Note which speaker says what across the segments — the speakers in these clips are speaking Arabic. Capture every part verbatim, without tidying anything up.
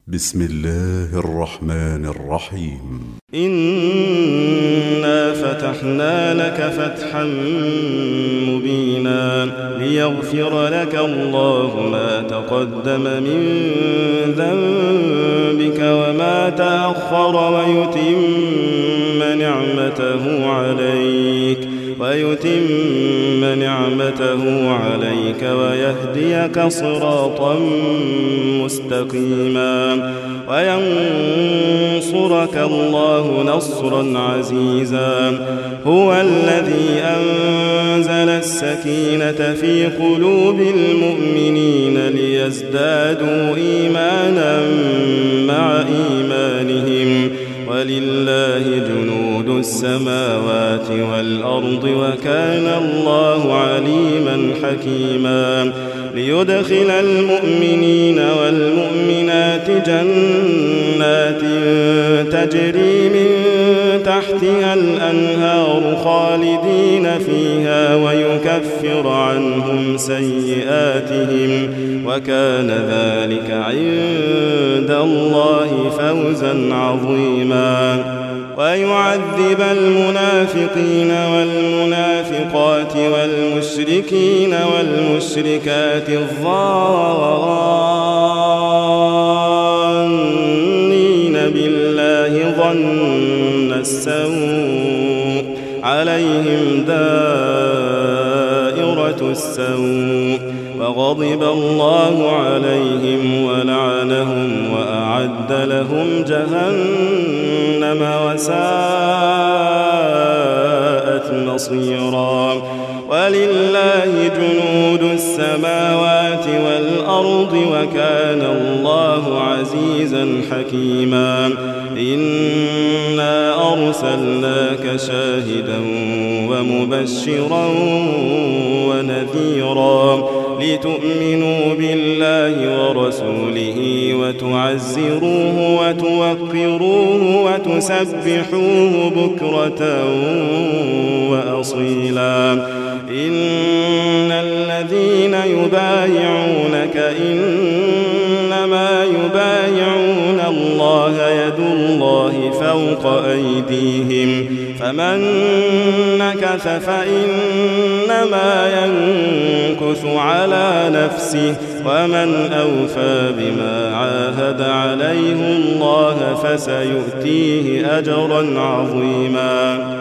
Speaker 1: بسم الله الرحمن الرحيم.
Speaker 2: إنا فتحنا لك فتحا مبينا ليغفر لك الله ما تقدم من ذنبك وما تأخر ويتم نعمته عليك ويتم نعمته عليك ويهديك صراطا مستقيما وينصرك الله نصرا عزيزا. هو الذي أنزل السكينة في قلوب المؤمنين ليزدادوا إيمانا مع إيمانهم ولله جنود السماوات والأرض وكان الله عليما حكيما. ليدخل المؤمنين والمؤمنات جنات تجري من تحتها الأنهار خالدين فيها ويكفر عنهم سيئاتهم وكان ذلك عند الله فوزا عظيما. ويعذب المنافقين والمنافقات والمشركين والمشركات الظانين بالله ظن السوء عليهم دائرة السوء وغضب الله عليهم ولعنهم وأعد لهم جهنم وساءت مصيرا. ولله جنود السماوات والأرض وكان الله عزيزا حكيما. إنا أرسلناك شاهدا ومبشرا ونذيرا لتؤمنوا بالله ورسوله وتعزروه وتوقروه وتسبحوه بكرة وأصيلا. إن الذين يبايعونك إنما يبايعون الله يد الله فوق أيديهم فمن نكث فإنما ينكث على نفسه ومن أوفى بما عاهد عليه الله فسيؤتيه أجرا عظيما.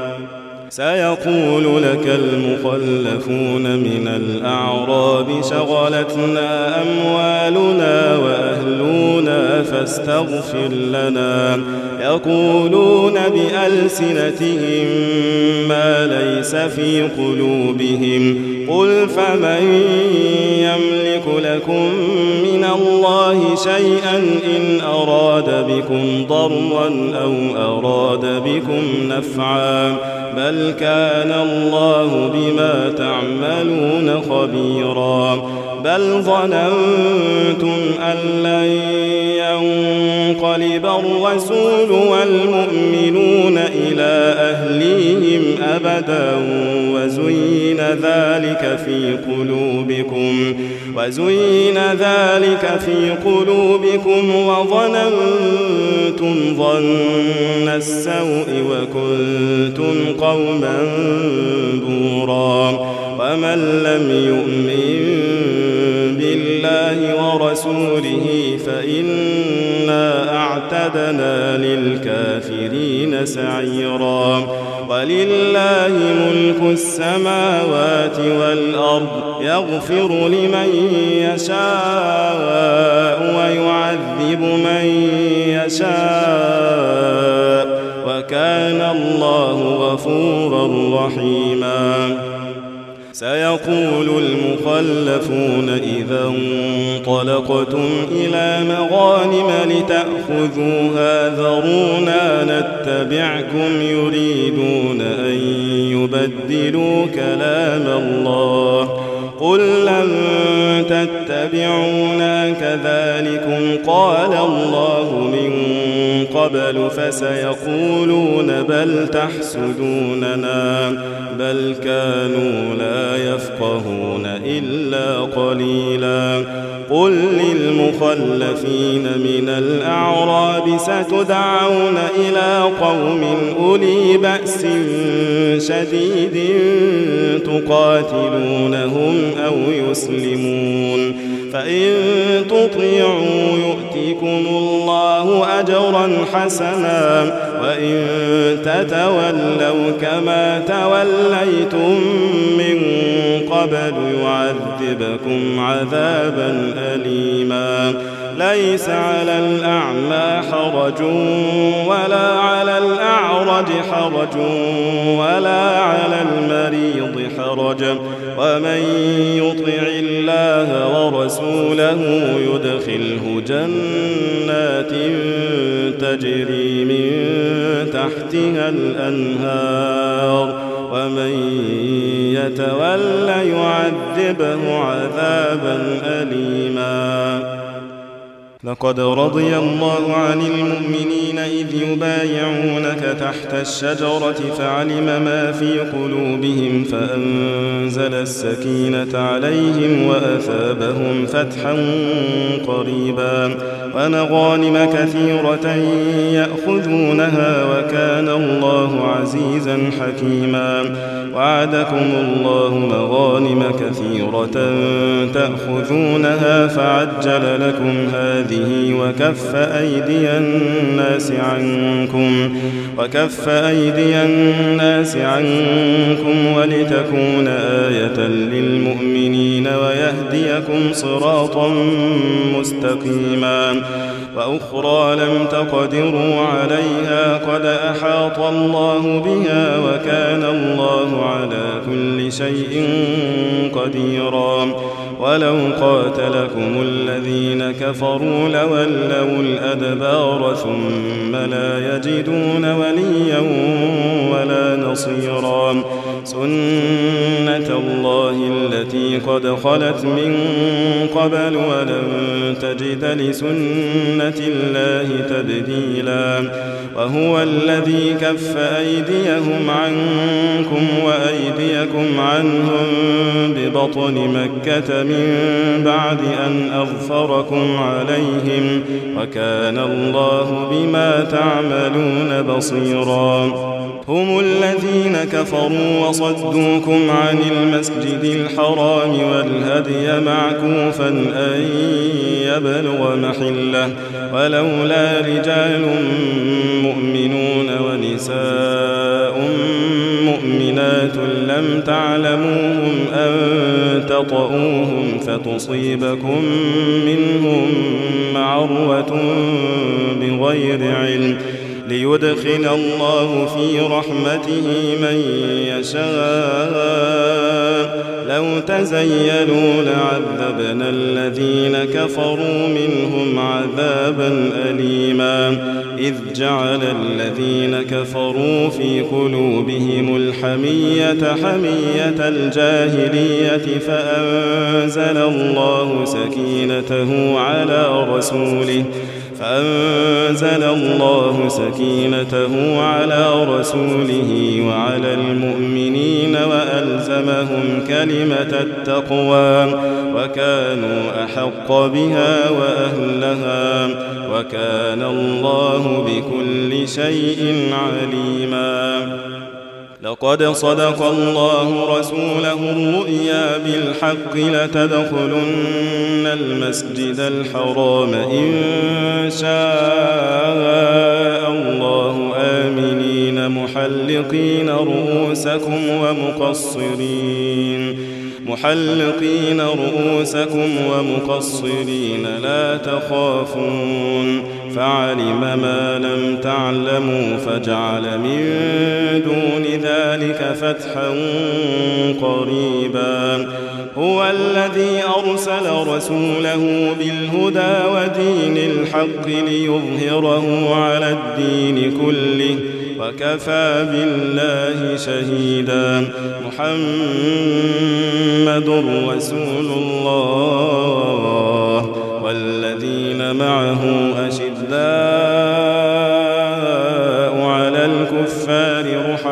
Speaker 2: سيقول لك المخلفون من الأعراب شغلتنا أموالنا وأهلنا فاستغفر لنا. يقولون بألسنتهم ما ليس في قلوبهم قل فمن يملك لكم من الله شيئا إن أراد بكم ضرا أو أراد بكم نفعا بل كان الله بما تعملون خبيرا. بل ظننتم أن لن ينقلب الرسول والمؤمنون إلى أهليهم أبدا وزين ذلك في قلوبكم وزين ذلك في قلوبكم وظننتم ظن السوء وكنتم قوما بورا. ومن لم يؤمن بالله ورسوله فإنا أعتدنا للكافرين سعيرا. ولله ملك السماوات والأرض يغفر لمن يشاء ويعذب من يشاء وكان الله غفورا رحيما. سيقول المخلفون إذا انطلقتم إلى مغانم لتأخذوها ذرونا نتبعكم يريدون أن يبدلوا كلام الله قل لن تتبعونا كذلكم قال الله من قبل فسيقولون بل تحسدوننا بل كانوا لا يفقهون إلا قليلا. قل للمخلفين من الأعراب ستدعون إلى قوم أولي بأس شديد تقاتلونهم أو يسلمون فإن تطيعوا يؤتكم الله أجرا حسنا وإن تتولوا كما توليتم من قبل يعذبكم عذابا أليما ليس على الأعمى حرج ولا على الأعرج حرج ولا على المريض حرج ومن يطع الله ورسوله يدخله جنات تجري من تحتها الأنهار ومن يتول يعذبه عذابا أليما لقد رضي الله عن المؤمنين إذ يبايعونك تحت الشجرة فعلم ما في قلوبهم فأنزل السكينة عليهم وأثابهم فتحا قريبا ومغانم كثيرة يأخذونها وكان الله عزيزا حكيما وعدكم الله مغانم كثيرة تأخذونها فعجل لكم هذه وكف أيدي الناس عنكم وكف أيدي الناس عنكم ولتكون آية للمؤمنين ويهديكم صراطا مستقيما وأخرى لم تقدروا عليها قد أحاط الله بها وكان الله على كل شيء قديرا ولو قاتلكم الذين كفروا لولوا الأدبار ثم لا يجدون وليا ولا نصيرا سنة الله التي قد خلت من قبل ولن تجد لسنة الله تبديلا وهو الذي كف أيديهم عنكم وأيديكم عنهم ببطن مكة من بعد أن أظفركم عليهم وكان الله بما تعملون بصيرا هم الذين كفروا وصدوكم عن المسجد الحرام والهدي معكوفا أن يبلغ محله ولولا رجال مؤمنون ونساء مؤمنات لم تعلموهم أن تطؤوهم فتصيبكم منهم معرة بغير علم ليدخل الله في رحمته من يشاء لو تزيلوا لعذبنا الذين كفروا منهم عذابا أليما إذ جعل الذين كفروا في قلوبهم الحمية حمية الجاهلية فأنزل الله سكينته على رسوله فأنزل الله سكينته على رسوله وعلى المؤمنين وألزمهم كلمة التقوى وكانوا أحق بها وأهلها وكان الله بكل شيء عليما لقد صدق الله رسوله الرؤيا بالحق لتدخلن المسجد الحرام إن شاء الله آمنين محلقين رؤوسكم ومقصرين محلقين رؤوسكم ومقصرين لا تخافون فعلم ما لم تعلموا فجعل من دون ذلك فتحا قريبا هو الذي أرسل رسوله بالهدى ودين الحق ليظهره على الدين كله وكفى بالله شهيدا محمد رسول الله والذين معه أشداء على الكفار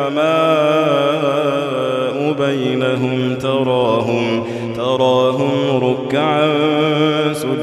Speaker 2: رحماء بينهم تراهم تراهم ركعا سجدا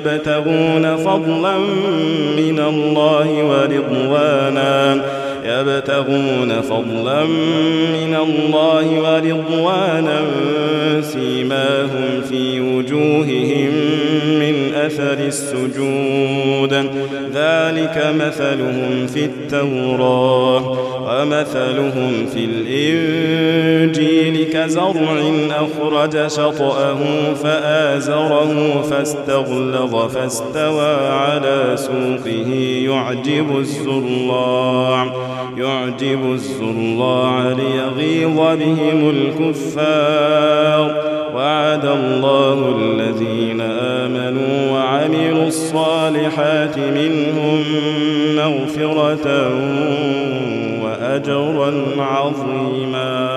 Speaker 2: يبتغون فضلا من الله ورضوانا يبتغون فضلا من الله ورضوانا سيماهم في وجوههم من أثر السجود ذلك مثلهم في التوراة ومثلهم في الإنجيل كزرع أخرج شطأه فآزره فاستغلظ فاستوى على سوقه يعجب الزراع يعجب الزراع ليغيظ بهم الكفار وعد الله الذين آمنوا وعملوا الصالحات منهم مغفرة وأجرا عظيما.